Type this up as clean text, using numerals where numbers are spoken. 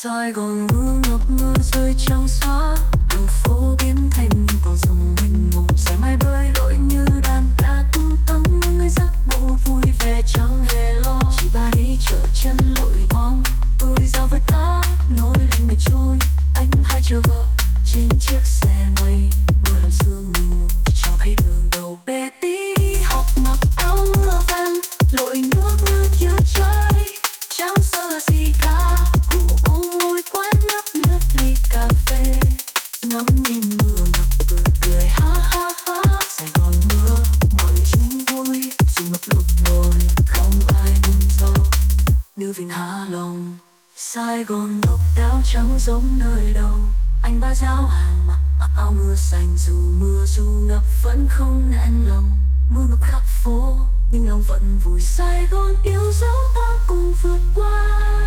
Sài Gòn mưa ngập mưa rơi trắng xóa, đường phố biến thành con sông mênh mông. Sáng mai bơi lội như đàn ca tung tăng, người giấc mơ vui vẻ chẳng hề lo. Chị ba đi chợ chân lội bóng, tôi giao với ta nối lên ngày trôi. Anh hai chờ vợ trên chiếc xe mây, mưa làm sương mù cho thấy đường đầu bé tí. Học mặc áo mưa vàng, lội nước mưa kia trời, chẳng sợ là gì cả. Ngồi quán nhấp nước ly cà phê, ngắm nhìn mưa ngập vừa cười ha ha ha. Sài Gòn mưa mọi chung vui, dù ngập lụt rồi không ai buồn rầu như Vịnh Hạ Long. Sài Gòn độc đáo chẳng giống nơi đâu, anh ba giao hàng mặc áo mưa xanh, dù mưa dù ngập vẫn không nản lòng. Mưa ngập khắp phố nhưng lòng vẫn vui. Sài Gòn yêu dấu ta cùng vượt qua.